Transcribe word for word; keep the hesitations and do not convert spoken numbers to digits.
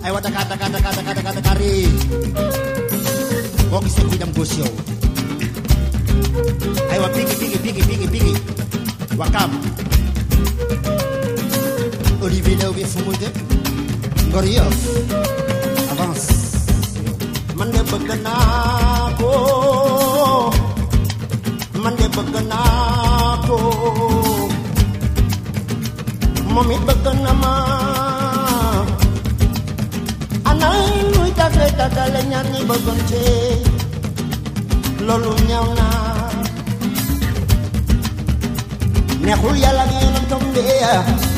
ay wa Dakar Dakar Dakar Dakar Dakar Dakar yi boo gisee kuy dem gauche yow ay wa pigi pigi pigi pigi pigi Wakam Olivier Léo bi fu mu dëkk Ngor Yoff avance man de bëgg naa ko man de bëgg naa ko moom it bëgg na ma anay luy tàgge tàggale ñaar ñi bëggante loolu ñaaw na neexul yàlla ak yonentam de